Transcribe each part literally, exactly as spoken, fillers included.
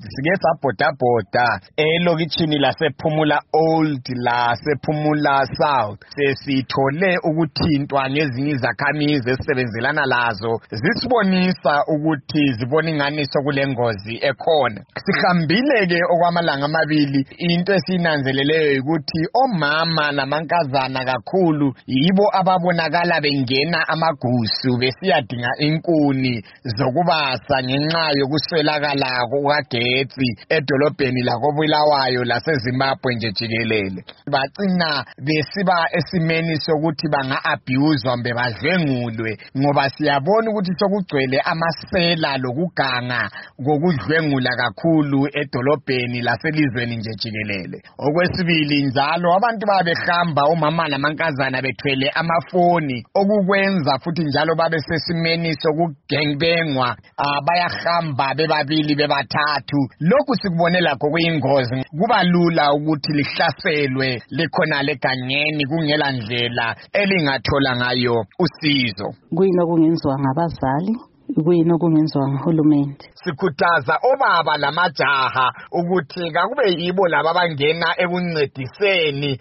sike sabhoda bhoda elokitshini lasePhumula Old lasePhumula South sesithole ukuthintwa ngezinye izakhamizi esisebenzelana lazo zisibonisa ukuthi zibona inganiso kulengozi ekhona. Sihambile ke okwamalanga amabili into esinanzeleleyo ukuthi omama namankazana kakhulu yibo ababonakala bengena amagusu besiyadinga inkuni zokubasa ngenxa yokuswelakala kukagetsi edolobheni lakoBulawayo laseZimbabwe nje jikelele. Bacina besiba esimeni sokuthi banga abuse mbe badlwengulwe ngoba siyabona ukuthi sokugcwele amasela lokuganga kokudlwengula kakhulu edolobheni laselizweni nje jikelele. Okwesibili njalo abantu babehamba umama namankazana bethwele amafoni okukwenza futhi njalo babe sesimeni sokugengbengwa bayahamba bebabili bebathathu. Lokhu sikubonela kokuyingozi kuba lula ukuthi lihlaselwe likhona legangeni kungela ndlela elingathola ngayo usizo. Kuyino kungenziwa ngabazali, kuyino kungenziwa nguhulumende. Sikhuthaza obaba lamajaha ukuthi kakube yibo laba bangena ekuncediseni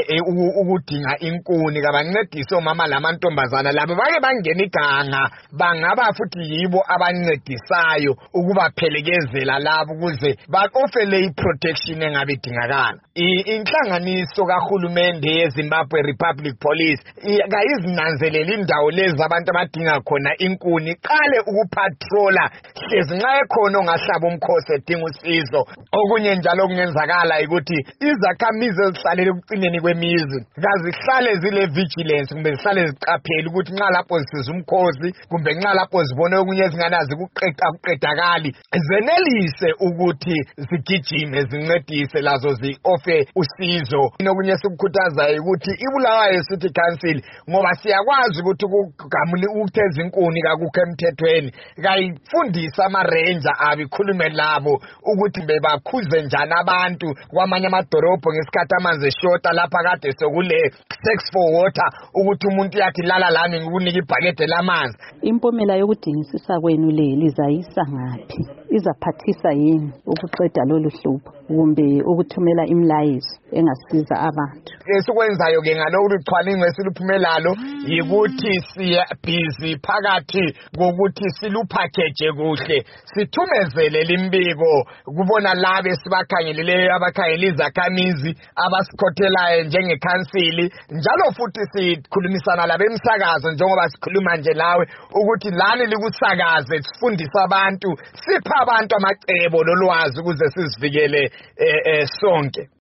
ukudinga inkuni kabancedise omama lamantombazana labo bake bangena iganga bangaba futhi yibo abancedisayo ukubaphelekezela labo ukuze bakofele iprotection engabe idingakala. Inhlanganiso kahulumende yeZimbabwe Republic Police kayizinanzelela indawo lezi abantu abadinga khona inkuni qale ukupatrola hlezi nxa ekhona ongahlaba umkhosi edinga usizo. Okunye njalo kungenzakala ukuthi izakhamizi ezihlalele ukucineni kwemizi kazihlale zile vigilance kumbe zihlale ziqaphele ukuthi nxa lapho zisiza umkhosi kumbe nxa lapho zibone okunye ezinganazi kuqeqa kuqedakali zenelise ukuthi zigijime zincedise lazo zi-offer usizo. Inokunye sikukhuthazayo ukuthi iBulawayo City Council ngoba siyakwazi ukuthi ukugamula ukutheza inkuni kakukho emthethweni kayifundisa ama-ranger abikhulume labo ukuthi bebakhuze njani abantu kwamanye amadorobho ngesikhathi amanzi eshota lapha kade sokule sex for water ukuthi umuntu yathi lala lami ngikunika ibhakede lamanzi. Impumela yokudingisisa kwenu le lizayisa ngaphi? Izaphathisa yini ukuqeda lolu hlupho kumbe ukuthumela imlayizo engasiza abantu? Esikwenzayo ke ngalolu cwaningo esiluphumelalo yikuthi siya busy phakathi kokuthi silupackage kuhle sithumezele limbiko kubona labe sibakhangeleleyo abakhangela izakhamizi abasikhothelayo njengekhansili njalo futhi sikhulumisana labemsakazo njengoba sikhuluma nje lawe ukuthi lani likusakaze sifundisa abantu sipha abantu amacebo lolwazi ukuze sizivikele sonke.